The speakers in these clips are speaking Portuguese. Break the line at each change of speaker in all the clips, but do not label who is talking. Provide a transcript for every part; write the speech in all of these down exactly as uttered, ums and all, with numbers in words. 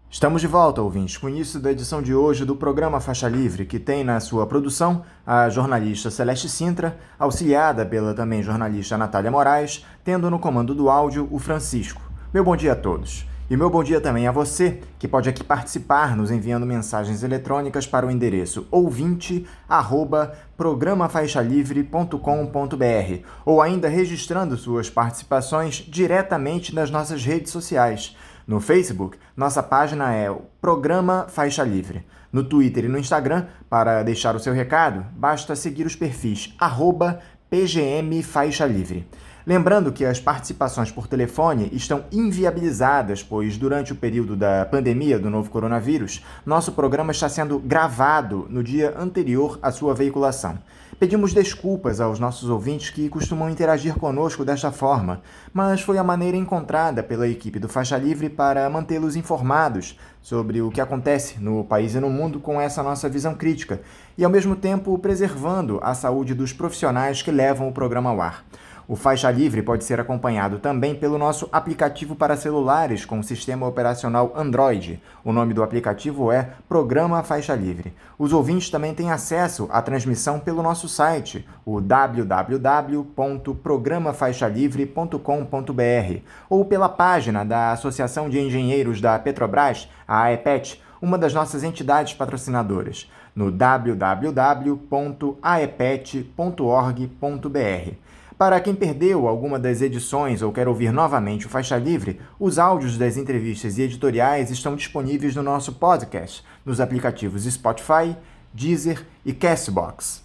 Estamos de volta, ouvintes, com o início da edição de hoje do programa Faixa Livre, que tem na sua produção a jornalista Celeste Sintra, auxiliada pela também jornalista Natália Moraes, tendo no comando do áudio o Francisco. Meu bom dia a todos. E meu bom dia também a você, que pode aqui participar nos enviando mensagens eletrônicas para o endereço ouvinte arroba programa faixa livre ponto com ponto br ou ainda registrando suas participações diretamente nas nossas redes sociais. No Facebook, nossa página é o Programa Faixa Livre. No Twitter e no Instagram, para deixar o seu recado, basta seguir os perfis arroba P G M Faixa Livre. Lembrando que as participações por telefone estão inviabilizadas, pois durante o período da pandemia do novo coronavírus, nosso programa está sendo gravado no dia anterior à sua veiculação. Pedimos desculpas aos nossos ouvintes que costumam interagir conosco desta forma, mas foi a maneira encontrada pela equipe do Faixa Livre para mantê-los informados sobre o que acontece no país e no mundo com essa nossa visão crítica e, ao mesmo tempo, preservando a saúde dos profissionais que levam o programa ao ar. O Faixa Livre pode ser acompanhado também pelo nosso aplicativo para celulares com sistema operacional Android. O nome do aplicativo é Programa Faixa Livre. Os ouvintes também têm acesso à transmissão pelo nosso site, o w w w ponto programa faixa livre ponto com ponto br, ou pela página da Associação de Engenheiros da Petrobras, a AEPET, uma das nossas entidades patrocinadoras, no w w w ponto aepet ponto org ponto br. Para quem perdeu alguma das edições ou quer ouvir novamente o Faixa Livre, os áudios das entrevistas e editoriais estão disponíveis no nosso podcast, nos aplicativos Spotify, Deezer e Castbox.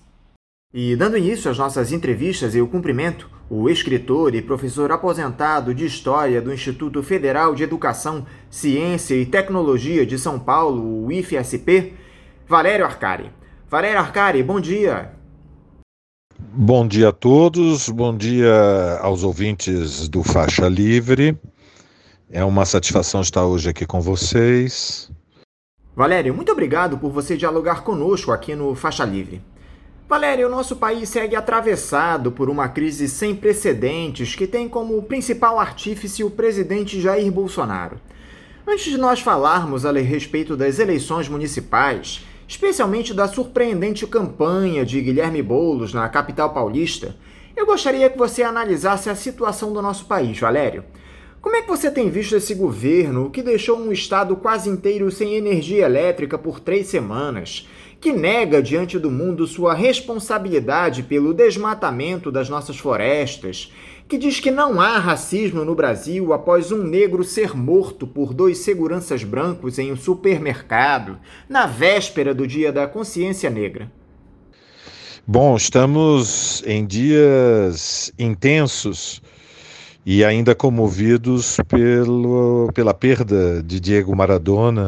E dando início às nossas entrevistas, eu cumprimento o escritor e professor aposentado de História do Instituto Federal de Educação, Ciência e Tecnologia de São Paulo, o I F S P, Valério Arcari. Valério Arcari, bom dia!
Bom dia a todos, bom dia aos ouvintes do Faixa Livre. É uma satisfação estar hoje aqui com vocês.
Valério, muito obrigado por você dialogar conosco aqui no Faixa Livre. Valério, o nosso país segue atravessado por uma crise sem precedentes que tem como principal artífice o presidente Jair Bolsonaro. Antes de nós falarmos a respeito das eleições municipais, especialmente da surpreendente campanha de Guilherme Boulos na capital paulista, eu gostaria que você analisasse a situação do nosso país, Valério. Como é que você tem visto esse governo que deixou um estado quase inteiro sem energia elétrica por três semanas, que nega diante do mundo sua responsabilidade pelo desmatamento das nossas florestas, que diz que não há racismo no Brasil após um negro ser morto por dois seguranças brancos em um supermercado, na véspera do Dia da Consciência Negra?
Bom, estamos em dias intensos e ainda comovidos pelo, pela perda de Diego Maradona.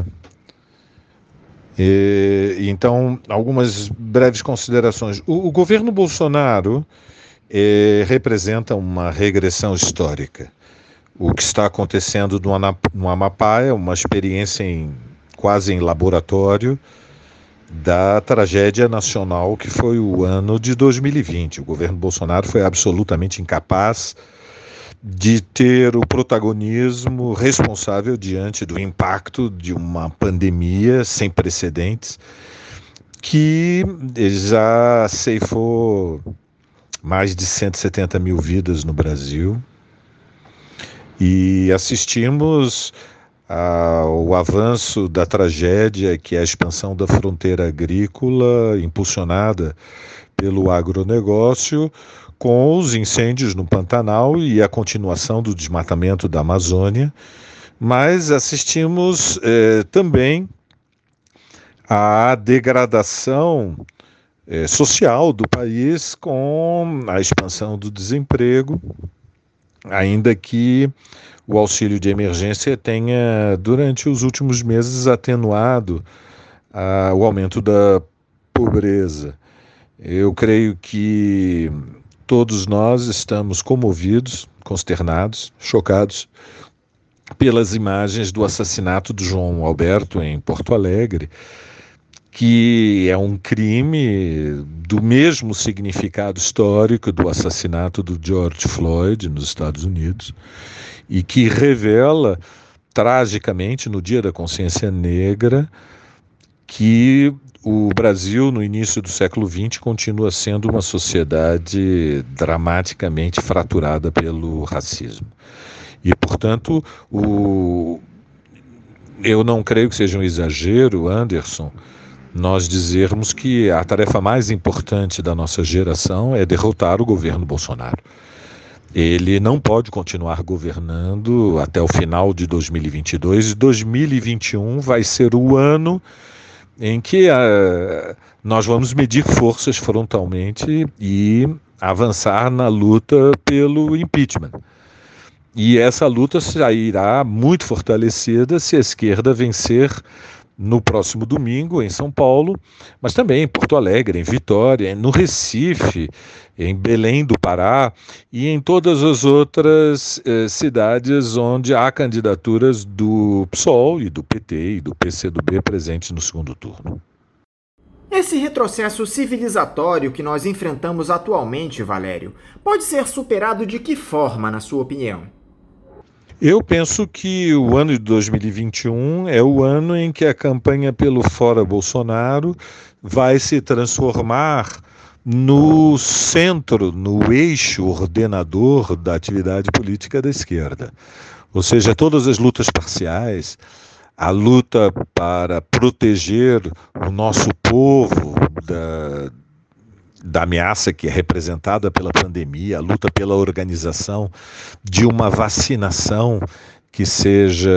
E, então, algumas breves considerações. O, o governo Bolsonaro Eh, representa uma regressão histórica. O que está acontecendo no, Ana, no Amapá é uma experiência em, quase em laboratório da tragédia nacional que foi o ano de dois mil e vinte. O governo Bolsonaro foi absolutamente incapaz de ter o protagonismo responsável diante do impacto de uma pandemia sem precedentes que já ceifou mais de cento e setenta mil vidas no Brasil, e assistimos ao avanço da tragédia, que é a expansão da fronteira agrícola, impulsionada pelo agronegócio, com os incêndios no Pantanal e a continuação do desmatamento da Amazônia, mas assistimos eh, também à degradação É, social do país com a expansão do desemprego, ainda que o auxílio de emergência tenha, durante os últimos meses, atenuado ah, o aumento da pobreza. Eu creio que todos nós estamos comovidos, consternados, chocados pelas imagens do assassinato do João Alberto em Porto Alegre, que é um crime do mesmo significado histórico do assassinato do George Floyd nos Estados Unidos e que revela tragicamente, no Dia da Consciência Negra, que o Brasil, no início do século vinte, continua sendo uma sociedade dramaticamente fraturada pelo racismo. E, portanto, o... eu não creio que seja um exagero, Anderson, nós dizermos que a tarefa mais importante da nossa geração é derrotar o governo Bolsonaro. Ele não pode continuar governando até o final de dois mil e vinte e dois, e dois mil e vinte e um vai ser o ano em que uh, nós vamos medir forças frontalmente e avançar na luta pelo impeachment. E essa luta sairá muito fortalecida se a esquerda vencer no próximo domingo em São Paulo, mas também em Porto Alegre, em Vitória, no Recife, em Belém do Pará e em todas as outras eh, cidades onde há candidaturas do PSOL e do P T e do P C do B presentes no segundo turno.
Esse retrocesso civilizatório que nós enfrentamos atualmente, Valério, pode ser superado de que forma, na sua opinião?
Eu penso que o ano de dois mil e vinte e um é o ano em que a campanha pelo Fora Bolsonaro vai se transformar no centro, no eixo ordenador da atividade política da esquerda. Ou seja, todas as lutas parciais, a luta para proteger o nosso povo da, da ameaça que é representada pela pandemia, a luta pela organização de uma vacinação que seja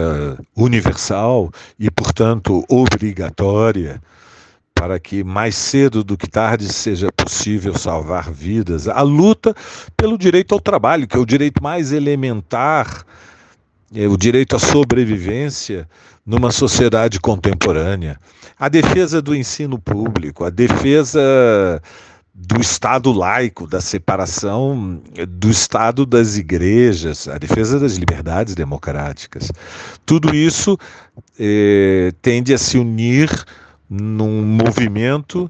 universal e, portanto, obrigatória, para que mais cedo do que tarde seja possível salvar vidas. A luta pelo direito ao trabalho, que é o direito mais elementar, é o direito à sobrevivência numa sociedade contemporânea. A defesa do ensino público, a defesa do Estado laico, da separação do Estado das igrejas, a defesa das liberdades democráticas. Tudo isso eh, tende a se unir num movimento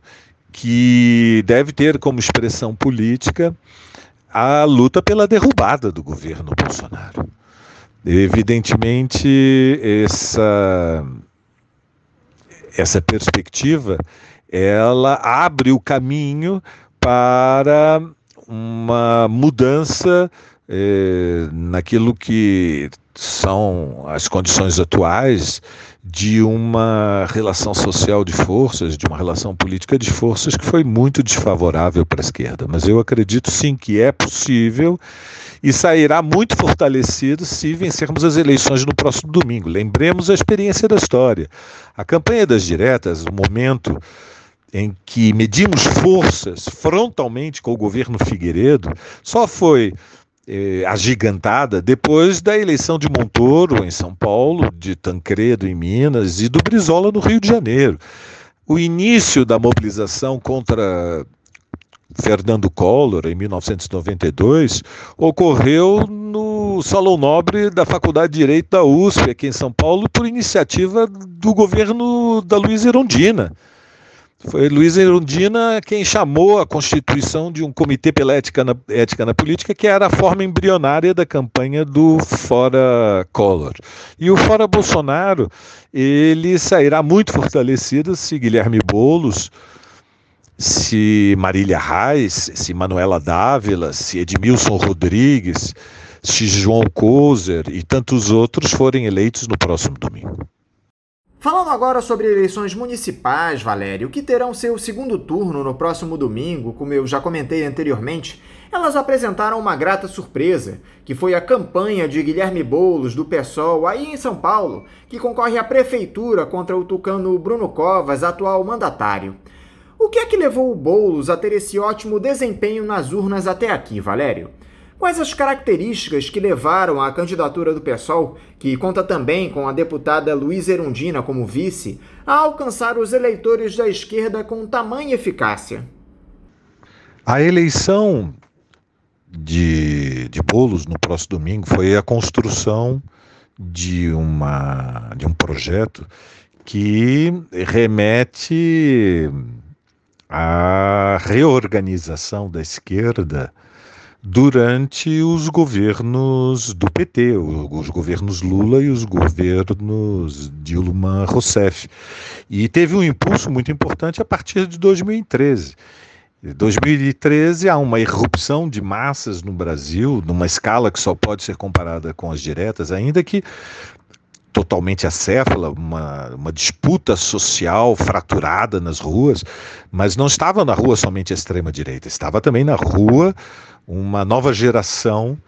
que deve ter como expressão política a luta pela derrubada do governo Bolsonaro. Evidentemente, essa, essa perspectiva, ela abre o caminho para uma mudança eh, naquilo que são as condições atuais de uma relação social de forças, de uma relação política de forças que foi muito desfavorável para a esquerda. Mas eu acredito sim que é possível e sairá muito fortalecido se vencermos as eleições no próximo domingo. Lembremos a experiência da história. A campanha das diretas, o momento em que medimos forças frontalmente com o governo Figueiredo, só foi eh, agigantada depois da eleição de Montoro em São Paulo, de Tancredo em Minas e do Brizola no Rio de Janeiro. O início da mobilização contra Fernando Collor, em mil novecentos e noventa e dois, ocorreu no Salão Nobre da Faculdade de Direito da U S P, aqui em São Paulo, por iniciativa do governo da Luíza Erundina. Foi Luíza Erundina quem chamou a constituição de um comitê pela ética na, ética na política, que era a forma embrionária da campanha do Fora Collor. E o Fora Bolsonaro, ele sairá muito fortalecido se Guilherme Boulos, se Marília Reis, se Manuela Dávila, se Edmilson Rodrigues, se João Coser e tantos outros forem eleitos no próximo domingo.
Falando agora sobre eleições municipais, Valério, que terão seu segundo turno no próximo domingo, como eu já comentei anteriormente, elas apresentaram uma grata surpresa, que foi a campanha de Guilherme Boulos, do PSOL, aí em São Paulo, que concorre à prefeitura contra o tucano Bruno Covas, atual mandatário. O que é que levou o Boulos a ter esse ótimo desempenho nas urnas até aqui, Valério? Quais as características que levaram à candidatura do PSOL, que conta também com a deputada Luíza Erundina como vice, a alcançar os eleitores da esquerda com tamanha eficácia?
A eleição de, de Boulos no próximo domingo foi a construção de, uma, de um projeto que remete à reorganização da esquerda durante os governos do P T, os governos Lula e os governos Dilma Rousseff. E teve um impulso muito importante a partir de dois mil e treze. Em dois mil e treze há uma irrupção de massas no Brasil, numa escala que só pode ser comparada com as diretas, ainda que totalmente acéfala, uma, uma disputa social fraturada nas ruas, mas não estava na rua somente a extrema-direita, estava também na rua uma nova geração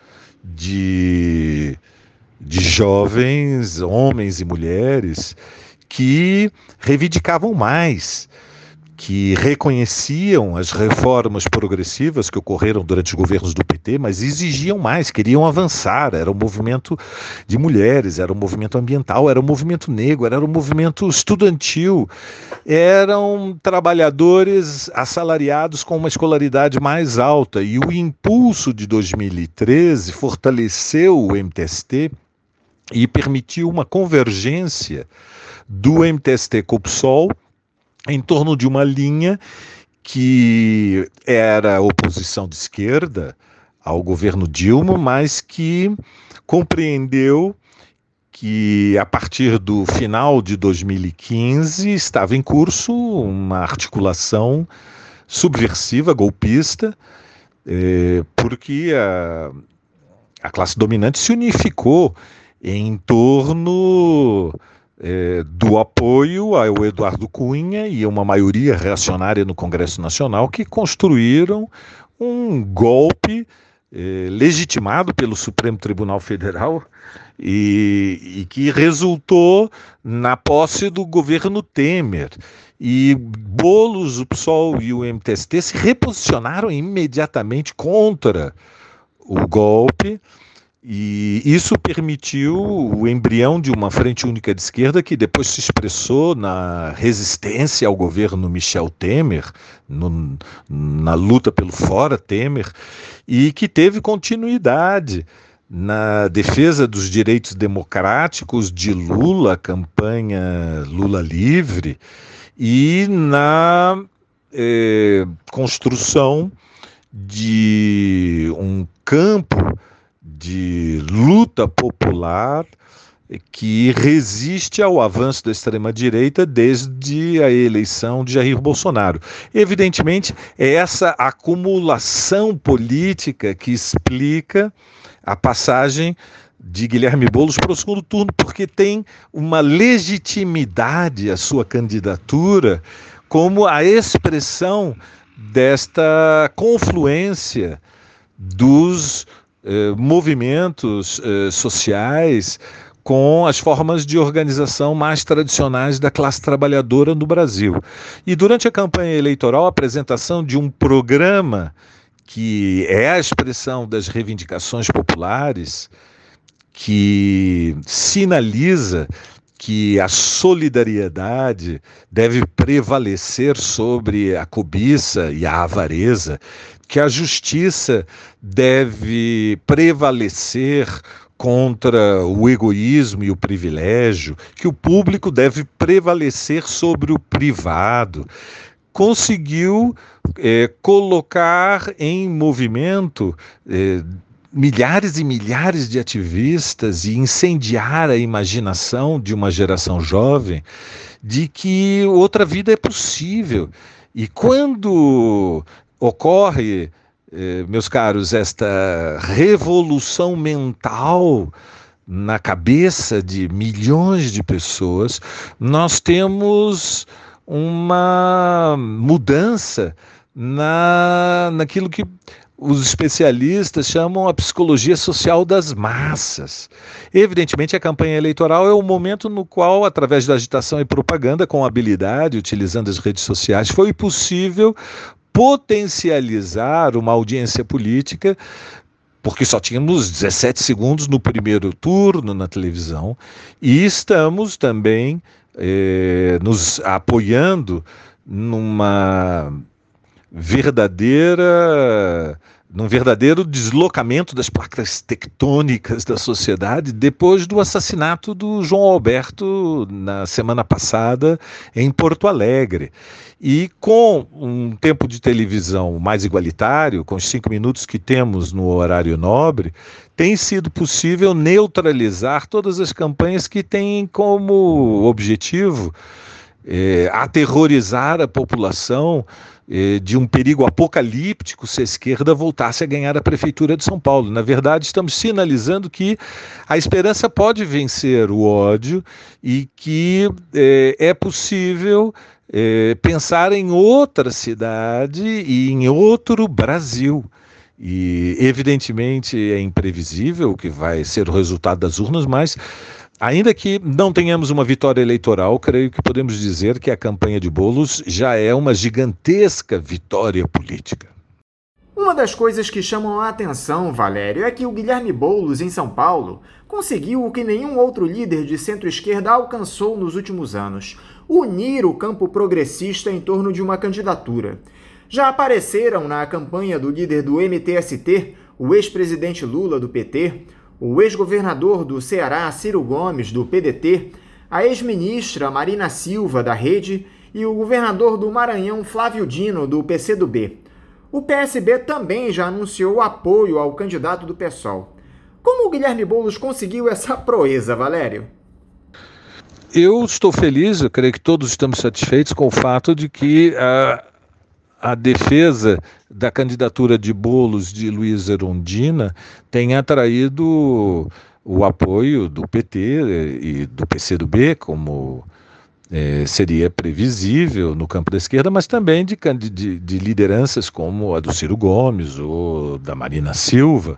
de, de jovens, homens e mulheres, que reivindicavam mais, que reconheciam as reformas progressivas que ocorreram durante os governos do P T, mas exigiam mais, queriam avançar. Era um movimento de mulheres, era um movimento ambiental, era um movimento negro, era um movimento estudantil. Eram trabalhadores assalariados com uma escolaridade mais alta. E o impulso de dois mil e treze fortaleceu o M T S T e permitiu uma convergência do M T S T com o P SOL em torno de uma linha que era oposição de esquerda ao governo Dilma, mas que compreendeu que a partir do final de dois mil e quinze estava em curso uma articulação subversiva, golpista, eh, porque a, a classe dominante se unificou em torno É, do apoio ao Eduardo Cunha e uma maioria reacionária no Congresso Nacional que construíram um golpe é, legitimado pelo Supremo Tribunal Federal e, e que resultou na posse do governo Temer. E Boulos, o P SOL e o M T S T se reposicionaram imediatamente contra o golpe. E isso permitiu o embrião de uma frente única de esquerda que depois se expressou na resistência ao governo Michel Temer, no, na luta pelo fora Temer, e que teve continuidade na defesa dos direitos democráticos de Lula, a campanha Lula Livre, e na eh, construção de um campo de luta popular que resiste ao avanço da extrema-direita desde a eleição de Jair Bolsonaro. Evidentemente, é essa acumulação política que explica a passagem de Guilherme Boulos para o segundo turno, porque tem uma legitimidade a sua candidatura como a expressão desta confluência dos Eh, movimentos eh, sociais com as formas de organização mais tradicionais da classe trabalhadora no Brasil. E durante a campanha eleitoral, a apresentação de um programa que é a expressão das reivindicações populares, que sinaliza que a solidariedade deve prevalecer sobre a cobiça e a avareza, que a justiça deve prevalecer contra o egoísmo e o privilégio, que o público deve prevalecer sobre o privado. Conseguiu é, colocar em movimento é, milhares e milhares de ativistas e incendiar a imaginação de uma geração jovem de que outra vida é possível. E quando ocorre, eh, meus caros, esta revolução mental na cabeça de milhões de pessoas, nós temos uma mudança na, naquilo que os especialistas chamam a psicologia social das massas. Evidentemente, a campanha eleitoral é o momento no qual, através da agitação e propaganda, com habilidade, utilizando as redes sociais, foi possível potencializar uma audiência política, porque só tínhamos dezessete segundos no primeiro turno na televisão, e estamos também eh, nos apoiando numa verdadeira num verdadeiro deslocamento das placas tectônicas da sociedade depois do assassinato do João Alberto na semana passada em Porto Alegre. E com um tempo de televisão mais igualitário, com os cinco minutos que temos no horário nobre, tem sido possível neutralizar todas as campanhas que têm como objetivo é, aterrorizar a população de um perigo apocalíptico se a esquerda voltasse a ganhar a Prefeitura de São Paulo. Na verdade, estamos sinalizando que a esperança pode vencer o ódio e que é, é possível é, pensar em outra cidade e em outro Brasil. E, evidentemente, é imprevisível o que vai ser o resultado das urnas, mas ainda que não tenhamos uma vitória eleitoral, creio que podemos dizer que a campanha de Boulos já é uma gigantesca vitória política.
Uma das coisas que chamam a atenção, Valério, é que o Guilherme Boulos, em São Paulo, conseguiu o que nenhum outro líder de centro-esquerda alcançou nos últimos anos: unir o campo progressista em torno de uma candidatura. Já apareceram na campanha do líder do M T S T, o ex-presidente Lula, do P T, o ex-governador do Ceará, Ciro Gomes, do P D T, a ex-ministra Marina Silva, da Rede, e o governador do Maranhão, Flávio Dino, do P C do B. O P S B também já anunciou apoio ao candidato do PSOL. Como o Guilherme Boulos conseguiu essa proeza, Valério?
Eu estou feliz, eu creio que todos estamos satisfeitos com o fato de que a, a defesa da candidatura de Boulos de Luiz Erundina tem atraído o apoio do P T e do P C do B, como é, seria previsível no campo da esquerda, mas também de, de, de lideranças como a do Ciro Gomes ou da Marina Silva.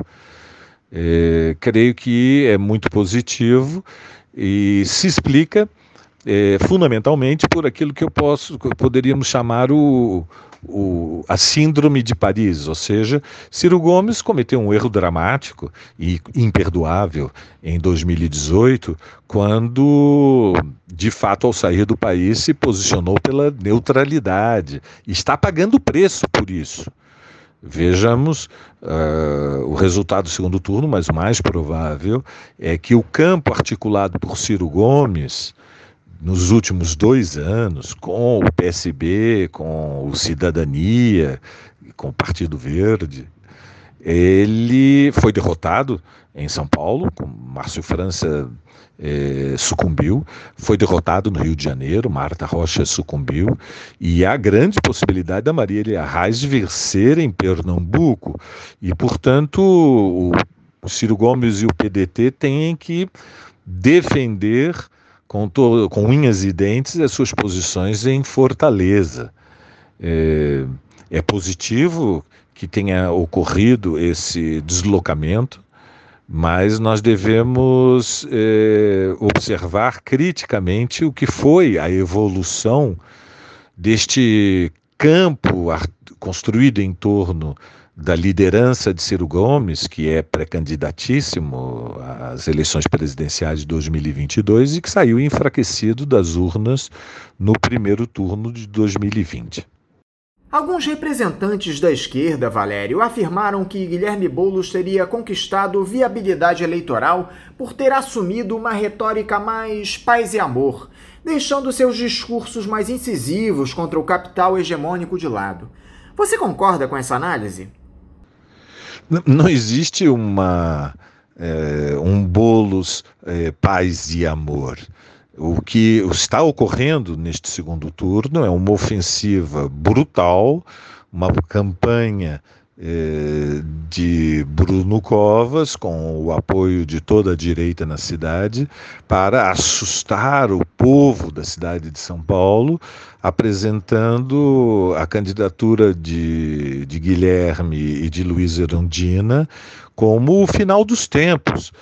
É, creio que é muito positivo e se explica é, fundamentalmente por aquilo que eu posso, que poderíamos chamar o O, a síndrome de Paris, ou seja, Ciro Gomes cometeu um erro dramático e imperdoável em dois mil e dezoito, quando, de fato, ao sair do país, se posicionou pela neutralidade e está pagando o preço por isso. Vejamos uh, o resultado do segundo turno, mas o mais provável é que o campo articulado por Ciro Gomes nos últimos dois anos, com o P S B, com o Cidadania, com o Partido Verde, ele foi derrotado em São Paulo, com Márcio França eh, sucumbiu, foi derrotado no Rio de Janeiro, Marta Rocha sucumbiu, e há grande possibilidade da Maria Elia Reis vencer em Pernambuco, e, portanto, o, o Ciro Gomes e o P D T têm que defender Com, to, com unhas e dentes as suas posições em Fortaleza. É, é positivo que tenha ocorrido esse deslocamento, mas nós devemos é, observar criticamente o que foi a evolução deste campo construído em torno da liderança de Ciro Gomes, que é pré-candidatíssimo às eleições presidenciais de dois mil e vinte e dois e que saiu enfraquecido das urnas no primeiro turno de dois mil e vinte.
Alguns representantes da esquerda, Valério, afirmaram que Guilherme Boulos teria conquistado viabilidade eleitoral por ter assumido uma retórica mais paz e amor, deixando seus discursos mais incisivos contra o capital hegemônico de lado. Você concorda com essa análise?
Não existe uma, é, um Boulos é, paz e amor. O que está ocorrendo neste segundo turno é uma ofensiva brutal, uma campanha é, de Bruno Covas, com o apoio de toda a direita na cidade, para assustar o povo da cidade de São Paulo, apresentando a candidatura de, de Guilherme e de Luiz Erundina como o final dos tempos,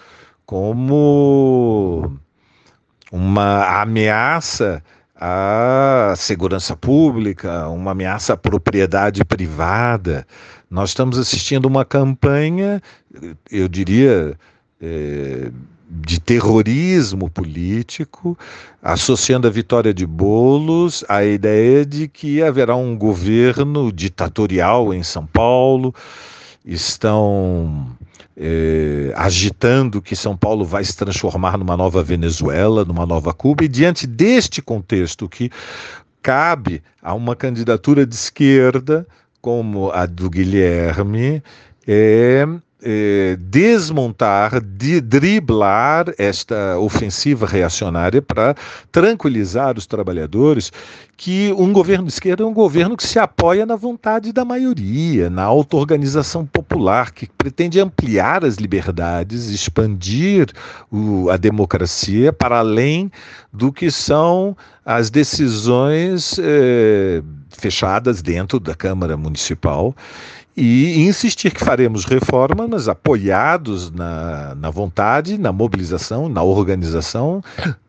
como uma ameaça à segurança pública, uma ameaça à propriedade privada. Nós estamos assistindo uma campanha, eu diria, é, de terrorismo político, associando a vitória de Boulos à ideia de que haverá um governo ditatorial em São Paulo estão eh, agitando que São Paulo vai se transformar numa nova Venezuela, numa nova Cuba, e diante deste contexto que cabe a uma candidatura de esquerda, como a do Guilherme, é, é desmontar, de, driblar esta ofensiva reacionária para tranquilizar os trabalhadores que um governo de esquerda é um governo que se apoia na vontade da maioria, na auto-organização popular, que pretende ampliar as liberdades, expandir o, a democracia para além do que são as decisões eh, fechadas dentro da Câmara Municipal, e insistir que faremos reformas, mas apoiados na, na vontade, na mobilização, na organização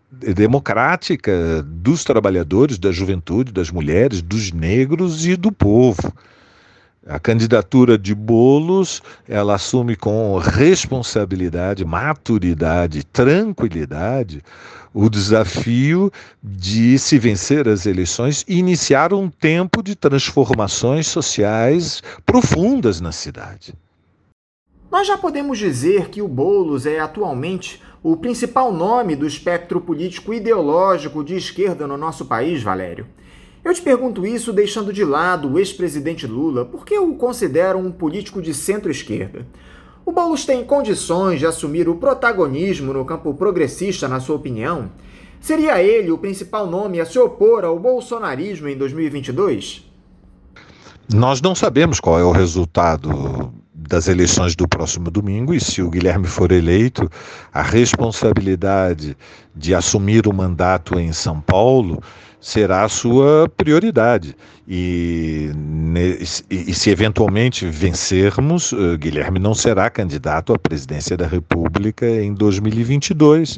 democrática dos trabalhadores, da juventude, das mulheres, dos negros e do povo. A candidatura de Boulos, ela assume com responsabilidade, maturidade, tranquilidade, o desafio de se vencer as eleições e iniciar um tempo de transformações sociais profundas na cidade.
Nós já podemos dizer que o Boulos é atualmente o principal nome do espectro político ideológico de esquerda no nosso país, Valério. Eu te pergunto isso deixando de lado o ex-presidente Lula, porque eu o considero um político de centro-esquerda. O Boulos tem condições de assumir o protagonismo no campo progressista, na sua opinião? Seria ele o principal nome a se opor ao bolsonarismo em dois mil e vinte e dois?
Nós não sabemos qual é o resultado das eleições do próximo domingo, e se o Guilherme for eleito, a responsabilidade de assumir o mandato em São Paulo será a sua prioridade. E, e, e se eventualmente vencermos, uh, Guilherme não será candidato à presidência da República em dois mil e vinte e dois.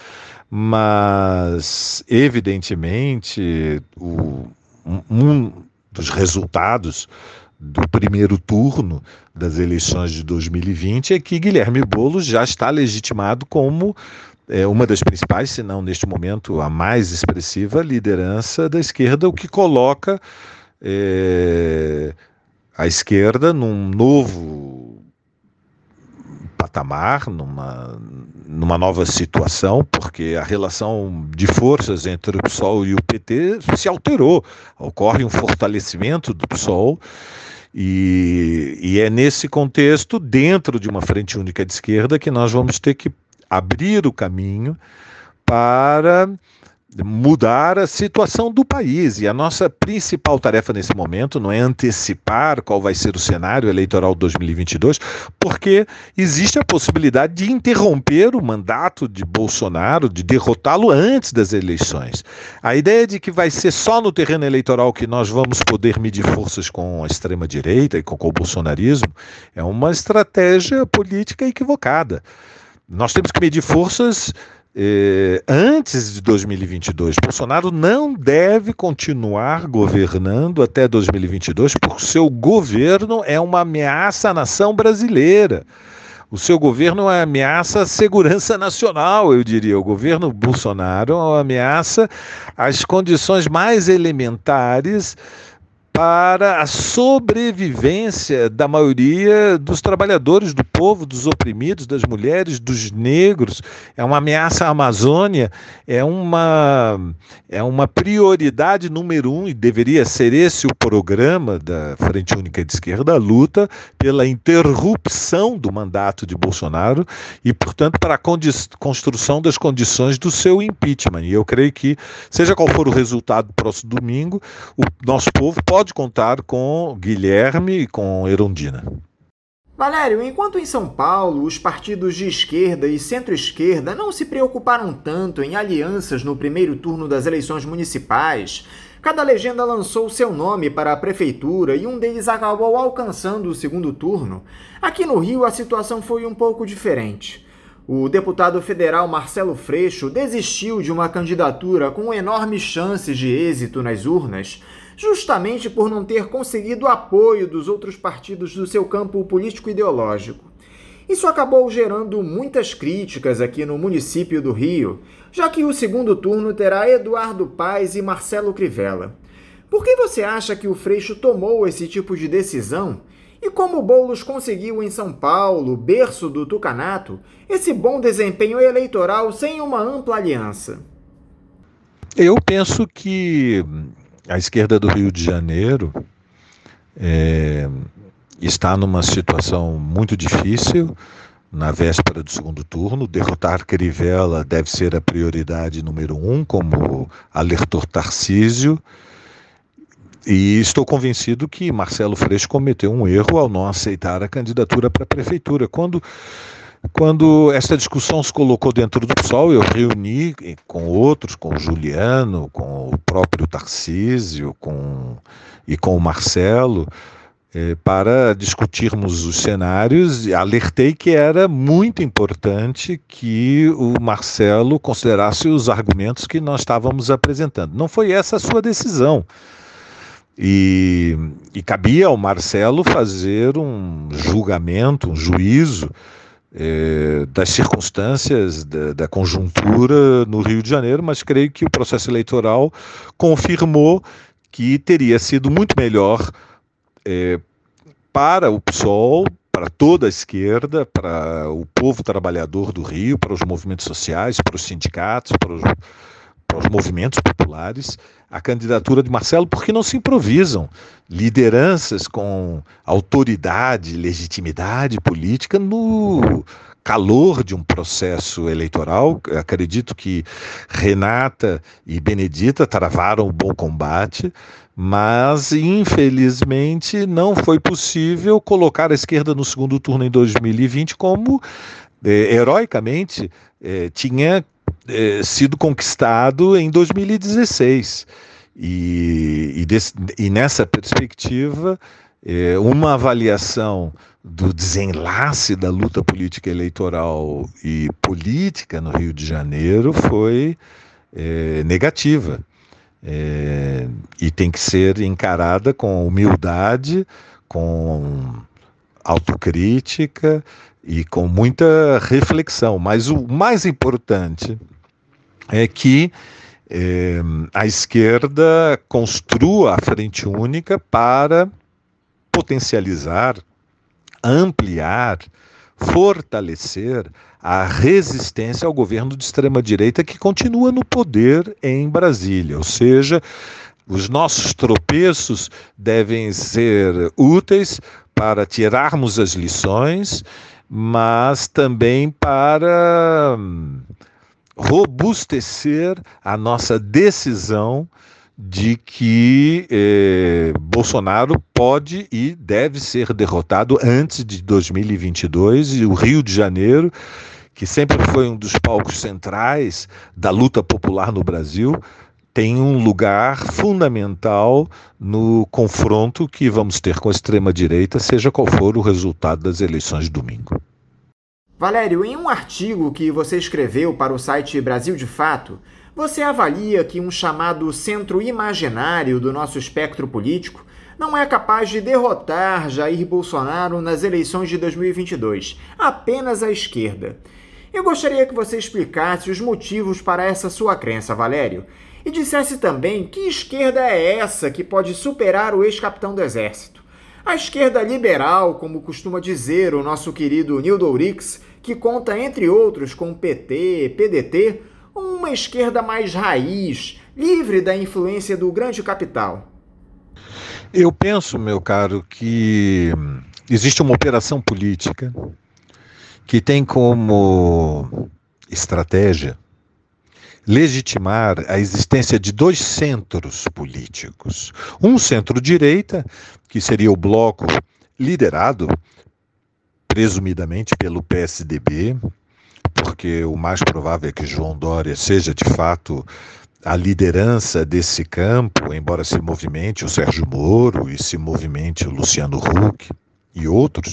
Mas, evidentemente, o, um dos resultados do primeiro turno das eleições de dois mil e vinte é que Guilherme Boulos já está legitimado como é, uma das principais, se não neste momento a mais expressiva liderança da esquerda, o que coloca é, a esquerda num novo patamar, numa, numa nova situação, porque a relação de forças entre o P SOL e o P T se alterou. Ocorre um fortalecimento do P SOL, e, e é nesse contexto, dentro de uma frente única de esquerda, que nós vamos ter que abrir o caminho para mudar a situação do país. E a nossa principal tarefa nesse momento não é antecipar qual vai ser o cenário eleitoral de dois mil e vinte e dois, porque existe a possibilidade de interromper o mandato de Bolsonaro, de derrotá-lo antes das eleições. A ideia de que vai ser só no terreno eleitoral que nós vamos poder medir forças com a extrema-direita e com, com o bolsonarismo é uma estratégia política equivocada. Nós temos que medir forças Eh, antes de dois mil e vinte e dois. Bolsonaro não deve continuar governando até dois mil e vinte e dois, porque o seu governo é uma ameaça à nação brasileira. O seu governo é uma ameaça à segurança nacional, eu diria. O governo Bolsonaro é uma ameaça às condições mais elementares para a sobrevivência da maioria dos trabalhadores, do povo, dos oprimidos, das mulheres, dos negros. É uma ameaça à Amazônia, é uma, é uma prioridade número um, e deveria ser esse o programa da Frente Única de Esquerda, a luta pela interrupção do mandato de Bolsonaro e, portanto, para a construção das condições do seu impeachment. E eu creio que, seja qual for o resultado do próximo domingo, o nosso povo pode contar com Guilherme e com Erundina.
Valério, enquanto em São Paulo os partidos de esquerda e centro-esquerda não se preocuparam tanto em alianças no primeiro turno das eleições municipais, cada legenda lançou seu nome para a prefeitura e um deles acabou alcançando o segundo turno. Aqui no Rio a situação foi um pouco diferente. O deputado federal Marcelo Freixo desistiu de uma candidatura com enormes chances de êxito nas urnas, justamente por não ter conseguido apoio dos outros partidos do seu campo político-ideológico. Isso acabou gerando muitas críticas aqui no município do Rio, já que o segundo turno terá Eduardo Paes e Marcelo Crivella. Por que você acha que o Freixo tomou esse tipo de decisão? E como Boulos conseguiu em São Paulo, berço do tucanato, esse bom desempenho eleitoral sem uma ampla aliança?
Eu penso que a esquerda do Rio de Janeiro é, está numa situação muito difícil na véspera do segundo turno. Derrotar Crivella deve ser a prioridade número um, como alertou Tarcísio. E estou convencido que Marcelo Freixo cometeu um erro ao não aceitar a candidatura para a prefeitura. Quando, quando esta discussão se colocou dentro do P SOL, eu reuni com outros, com o Juliano, com o próprio Tarcísio com, e com o Marcelo, eh, para discutirmos os cenários, e alertei que era muito importante que o Marcelo considerasse os argumentos que nós estávamos apresentando. Não foi essa a sua decisão. E, e cabia ao Marcelo fazer um julgamento, um juízo eh, das circunstâncias, da, da conjuntura no Rio de Janeiro, mas creio que o processo eleitoral confirmou que teria sido muito melhor eh, para o P SOL, para toda a esquerda, para o povo trabalhador do Rio, para os movimentos sociais, para os sindicatos, para os, para os movimentos populares, a candidatura de Marcelo, porque não se improvisam lideranças com autoridade, legitimidade política no calor de um processo eleitoral. Acredito que Renata e Benedita travaram o bom combate, mas infelizmente não foi possível colocar a esquerda no segundo turno em dois mil e vinte como eh, heroicamente eh, tinha Eh, sido conquistado em dois mil e dezesseis. E, e, desse, e nessa perspectiva, eh, uma avaliação do desenlace da luta política eleitoral e política no Rio de Janeiro foi eh, negativa. Eh, e tem que ser encarada com humildade, com autocrítica e com muita reflexão. Mas o mais importante é que eh, a esquerda construa a frente única para potencializar, ampliar, fortalecer a resistência ao governo de extrema-direita que continua no poder em Brasília. Ou seja, os nossos tropeços devem ser úteis para tirarmos as lições, mas também para robustecer a nossa decisão de que eh, Bolsonaro pode e deve ser derrotado antes de dois mil e vinte e dois, e o Rio de Janeiro, que sempre foi um dos palcos centrais da luta popular no Brasil, tem um lugar fundamental no confronto que vamos ter com a extrema-direita, seja qual for o resultado das eleições de domingo.
Valério, em um artigo que você escreveu para o site Brasil de Fato, você avalia que um chamado centro imaginário do nosso espectro político não é capaz de derrotar Jair Bolsonaro nas eleições de dois mil e vinte e dois, apenas a esquerda. Eu gostaria que você explicasse os motivos para essa sua crença, Valério, e dissesse também que esquerda é essa que pode superar o ex-capitão do Exército. A esquerda liberal, como costuma dizer o nosso querido Nildo Ourix, que conta, entre outros, com P T, P D T, uma esquerda mais raiz, livre da influência do grande capital.
Eu penso, meu caro, que existe uma operação política que tem como estratégia legitimar a existência de dois centros políticos. Um centro-direita, que seria o bloco liderado, presumidamente, pelo P S D B, porque o mais provável é que João Dória seja, de fato, a liderança desse campo, embora se movimente o Sérgio Moro e se movimente o Luciano Huck e outros.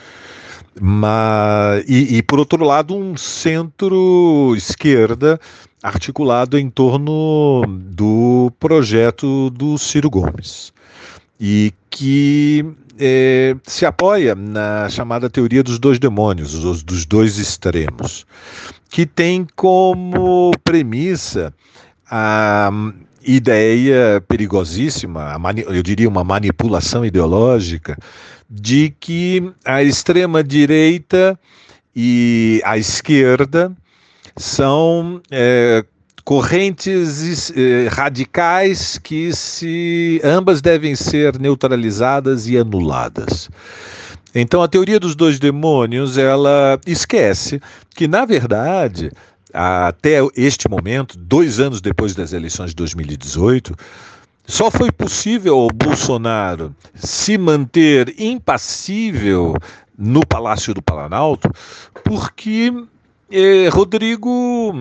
Mas, e, e, por outro lado, um centro-esquerda articulado em torno do projeto do Ciro Gomes, e que é, se apoia na chamada teoria dos dois demônios, os, dos dois extremos, que tem como premissa a ideia perigosíssima, a mani- eu diria uma manipulação ideológica, de que a extrema-direita e a esquerda são é, correntes eh, radicais que se ambas devem ser neutralizadas e anuladas. Então a teoria dos dois demônios, ela esquece que, na verdade, até este momento, dois anos depois das eleições de dois mil e dezoito, só foi possível ao Bolsonaro se manter impassível no Palácio do Planalto porque eh, Rodrigo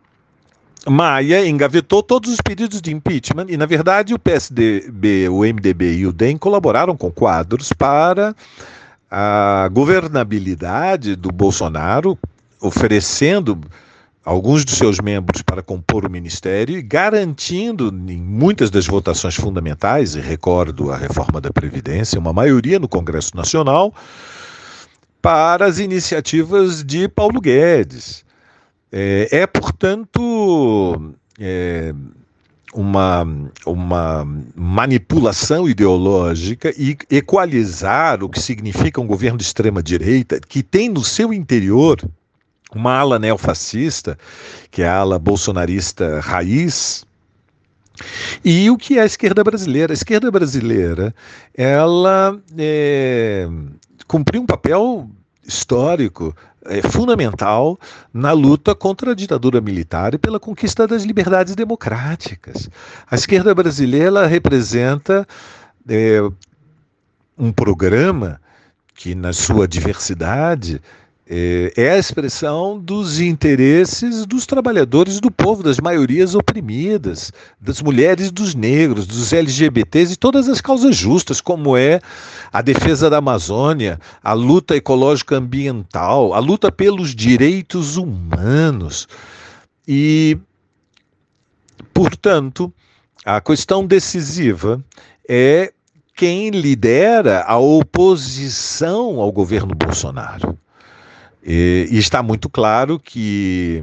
Maia engavetou todos os pedidos de impeachment e, na verdade, o P S D B, o M D B e o D E M colaboraram com quadros para a governabilidade do Bolsonaro, oferecendo alguns dos seus membros para compor o ministério e garantindo, em muitas das votações fundamentais, e recordo a reforma da Previdência, uma maioria no Congresso Nacional para as iniciativas de Paulo Guedes. É, é portanto, é, uma, uma manipulação ideológica e equalizar o que significa um governo de extrema-direita que tem no seu interior uma ala neofascista, que é a ala bolsonarista raiz, e o que é a esquerda brasileira. A esquerda brasileira, ela é, cumpriu um papel histórico, é, fundamental na luta contra a ditadura militar e pela conquista das liberdades democráticas. A esquerda brasileira, ela representa é, um programa que, na sua diversidade, é a expressão dos interesses dos trabalhadores, do povo, das maiorias oprimidas, das mulheres, dos negros, dos L G B Ts e todas as causas justas, como é a defesa da Amazônia, a luta ecológica ambiental, a luta pelos direitos humanos. E, portanto, a questão decisiva é quem lidera a oposição ao governo Bolsonaro. E, e está muito claro que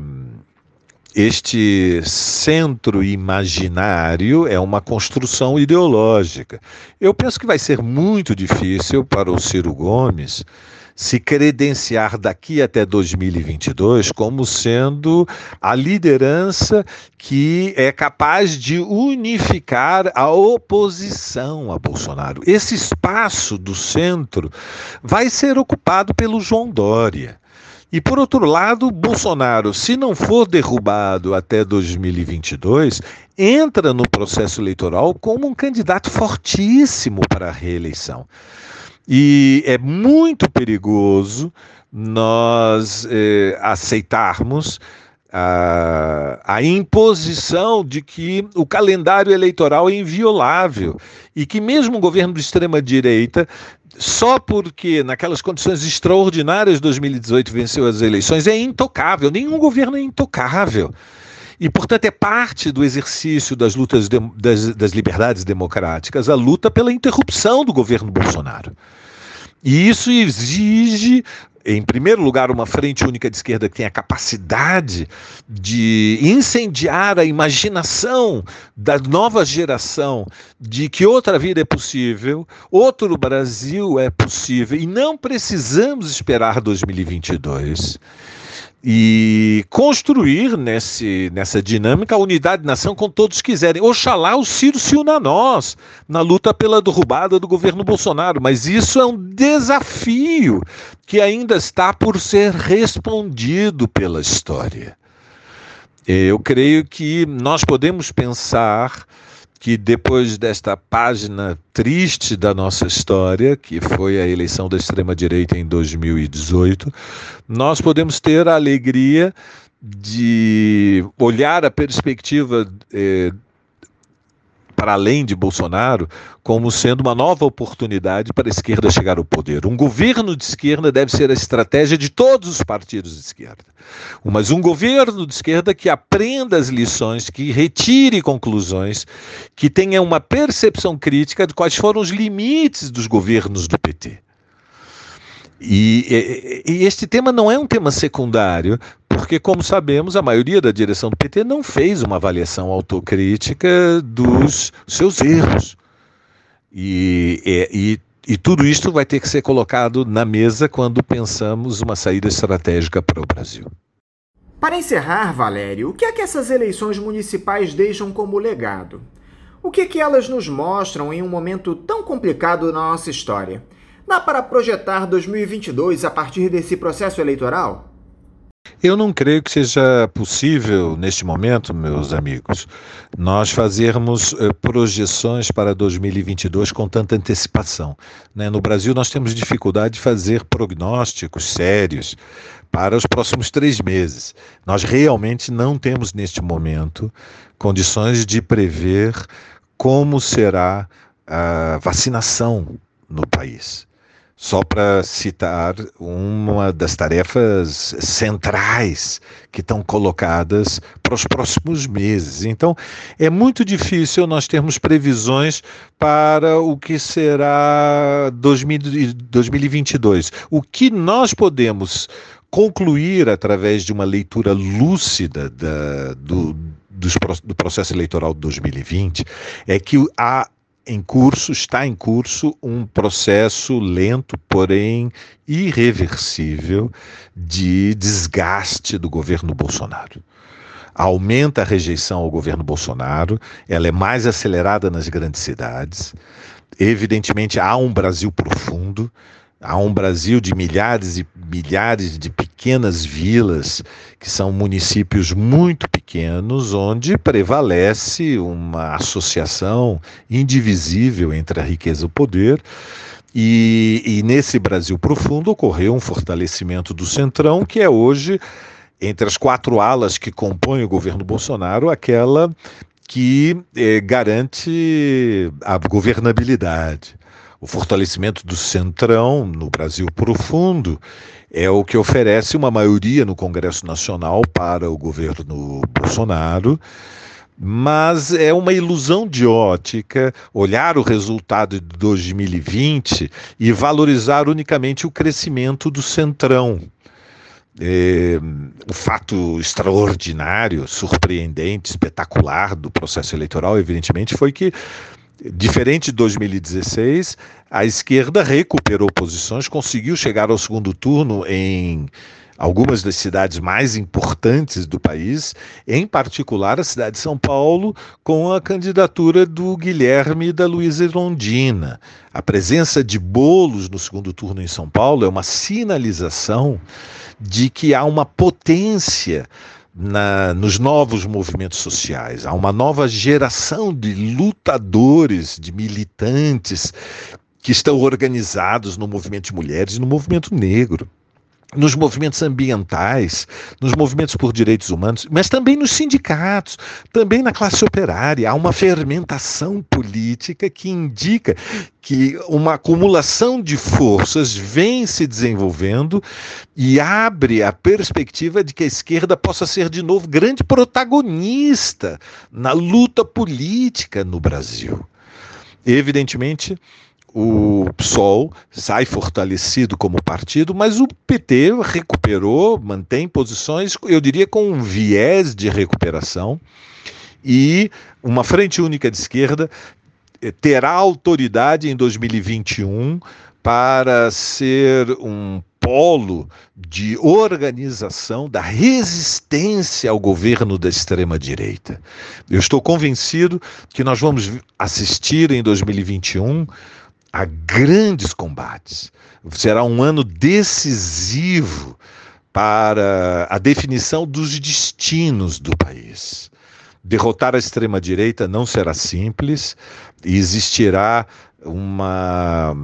este centro imaginário é uma construção ideológica. Eu penso que vai ser muito difícil para o Ciro Gomes se credenciar daqui até dois mil e vinte e dois como sendo a liderança que é capaz de unificar a oposição a Bolsonaro. Esse espaço do centro vai ser ocupado pelo João Dória. E, por outro lado, Bolsonaro, se não for derrubado até dois mil e vinte e dois, entra no processo eleitoral como um candidato fortíssimo para a reeleição. E é muito perigoso nós eh, aceitarmos a, a imposição de que o calendário eleitoral é inviolável e que mesmo um governo de extrema-direita, só porque naquelas condições extraordinárias de dois mil e dezoito venceu as eleições, é intocável. Nenhum governo é intocável. E, portanto, é parte do exercício das lutas de, das, das liberdades democráticas a luta pela interrupção do governo Bolsonaro. E isso exige, em primeiro lugar, uma frente única de esquerda que tenha a capacidade de incendiar a imaginação da nova geração de que outra vida é possível, outro Brasil é possível, e não precisamos esperar dois mil e vinte e dois. E construir nesse, nessa dinâmica a unidade de nação como todos quiserem. Oxalá o Ciro se una a nós na luta pela derrubada do governo Bolsonaro, mas isso é um desafio que ainda está por ser respondido pela história. Eu creio que nós podemos pensar que depois desta página triste da nossa história, que foi a eleição da extrema-direita em dois mil e dezoito, nós podemos ter a alegria de olhar a perspectiva eh, para além de Bolsonaro como sendo uma nova oportunidade para a esquerda chegar ao poder. Um governo de esquerda deve ser a estratégia de todos os partidos de esquerda. Mas um governo de esquerda que aprenda as lições, que retire conclusões, que tenha uma percepção crítica de quais foram os limites dos governos do P T. E, e, e este tema não é um tema secundário, Porque, como sabemos, a maioria da direção do P T não fez uma avaliação autocrítica dos seus erros. E, e, e tudo isto vai ter que ser colocado na mesa quando pensamos uma saída estratégica para o Brasil.
Para encerrar, Valério, o que é que essas eleições municipais deixam como legado? O que é que elas nos mostram em um momento tão complicado na nossa história? Dá para projetar dois mil e vinte e dois a partir desse processo eleitoral?
Eu não creio que seja possível, neste momento, meus amigos, nós fazermos eh, projeções para dois mil e vinte e dois com tanta antecipação, né? No Brasil, nós temos dificuldade de fazer prognósticos sérios para os próximos três meses. Nós realmente não temos, neste momento, condições de prever como será a vacinação no país. Só para citar uma das tarefas centrais que estão colocadas para os próximos meses. Então, é muito difícil nós termos previsões para o que será dois mil e vinte e dois. O que nós podemos concluir através de uma leitura lúcida da, do, dos, do processo eleitoral de dois mil e vinte é que há em curso, está em curso um processo lento, porém irreversível, de desgaste do governo Bolsonaro. Aumenta a rejeição ao governo Bolsonaro, ela é mais acelerada nas grandes cidades. Evidentemente, há um Brasil profundo, há um Brasil de milhares e milhares de pequenas vilas, que são municípios muito pequenos, onde prevalece uma associação indivisível entre a riqueza e o poder. E, e nesse Brasil profundo ocorreu um fortalecimento do Centrão, que é hoje, entre as quatro alas que compõem o governo Bolsonaro, aquela que eh, garante a governabilidade. O fortalecimento do Centrão no Brasil profundo é o que oferece uma maioria no Congresso Nacional para o governo Bolsonaro, mas é uma ilusão de ótica olhar o resultado de dois mil e vinte e valorizar unicamente o crescimento do Centrão. É, o fato extraordinário, surpreendente, espetacular do processo eleitoral, evidentemente, foi que, diferente de dois mil e dezesseis, a esquerda recuperou posições, conseguiu chegar ao segundo turno em algumas das cidades mais importantes do país, em particular a cidade de São Paulo, com a candidatura do Guilherme e da Luísa Erundina. A presença de Boulos no segundo turno em São Paulo é uma sinalização de que há uma potência Na, nos novos movimentos sociais. Há uma nova geração de lutadores, de militantes que estão organizados no movimento de mulheres e no movimento negro, nos movimentos ambientais, nos movimentos por direitos humanos, mas também nos sindicatos, também na classe operária. Há uma fermentação política que indica que uma acumulação de forças vem se desenvolvendo e abre a perspectiva de que a esquerda possa ser de novo grande protagonista na luta política no Brasil. Evidentemente, o P SOL sai fortalecido como partido, mas o P T recuperou, mantém posições, eu diria, com um viés de recuperação, e uma frente única de esquerda terá autoridade em dois mil e vinte e um para ser um polo de organização da resistência ao governo da extrema-direita. Eu estou convencido que nós vamos assistir em dois mil e vinte e um a grandes combates. Será um ano decisivo para a definição dos destinos do país. Derrotar a extrema-direita não será simples, e existirá uma,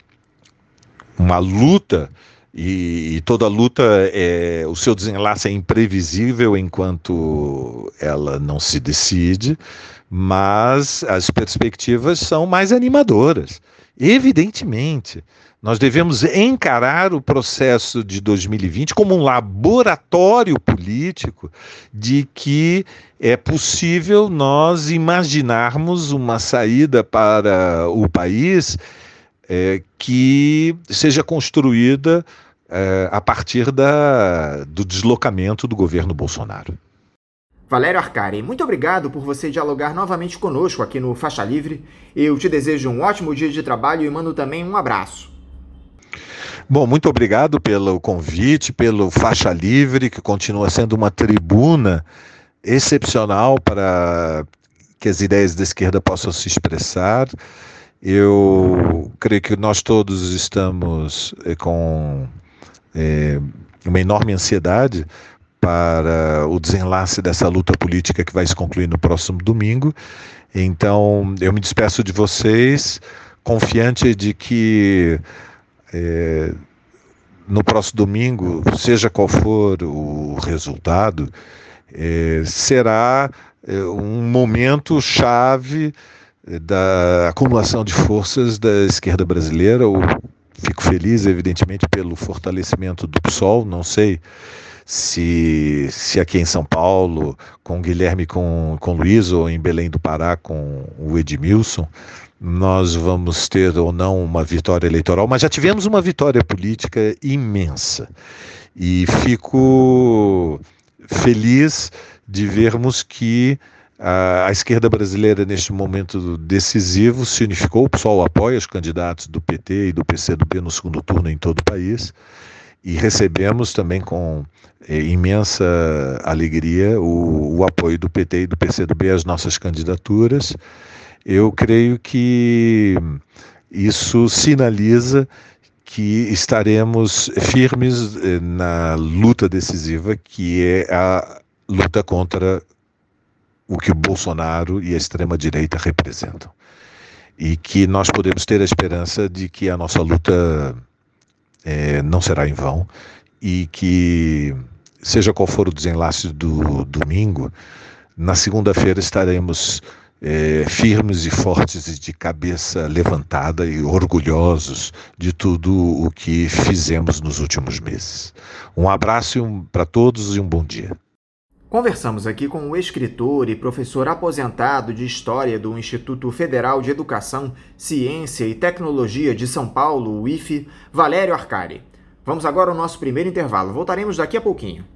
uma luta, e, e toda luta, é, o seu desenlace é imprevisível enquanto ela não se decide, mas as perspectivas são mais animadoras. Evidentemente, nós devemos encarar o processo de dois mil e vinte como um laboratório político de que é possível nós imaginarmos uma saída para o país é, que seja construída é, a partir da, do deslocamento do governo Bolsonaro.
Valério Arcari, muito obrigado por você dialogar novamente conosco aqui no Faixa Livre. Eu te desejo um ótimo dia de trabalho e mando também um abraço.
Bom, muito obrigado pelo convite, pelo Faixa Livre, que continua sendo uma tribuna excepcional para que as ideias da esquerda possam se expressar. Eu creio que nós todos estamos eh, com eh, uma enorme ansiedade para o desenlace dessa luta política que vai se concluir no próximo domingo. Então, eu me despeço de vocês, confiante de que é, no próximo domingo, seja qual for o resultado, é, será é, um momento chave da acumulação de forças da esquerda brasileira. Eu fico feliz, evidentemente, pelo fortalecimento do P SOL, não sei Se, se aqui em São Paulo, com Guilherme com, com Luiz, ou em Belém do Pará com o Edmilson, nós vamos ter ou não uma vitória eleitoral, mas já tivemos uma vitória política imensa. E fico feliz de vermos que a, a esquerda brasileira, neste momento decisivo, se unificou. O pessoal apoia os candidatos do P T e do P C do B no segundo turno em todo o país. E recebemos também com eh, imensa alegria o, o apoio do P T e do P C do B às nossas candidaturas. Eu creio que isso sinaliza que estaremos firmes eh, na luta decisiva, que é a luta contra o que o Bolsonaro e a extrema-direita representam. E que nós podemos ter a esperança de que a nossa luta É, não será em vão, e que, seja qual for o desenlace do domingo, na segunda-feira estaremos é, firmes e fortes e de cabeça levantada e orgulhosos de tudo o que fizemos nos últimos meses. Um abraço um, para todos e um bom dia.
Conversamos aqui com o escritor e professor aposentado de História do Instituto Federal de Educação, Ciência e Tecnologia de São Paulo, o I F E, Valério Arcari. Vamos agora ao nosso primeiro intervalo. Voltaremos daqui a pouquinho.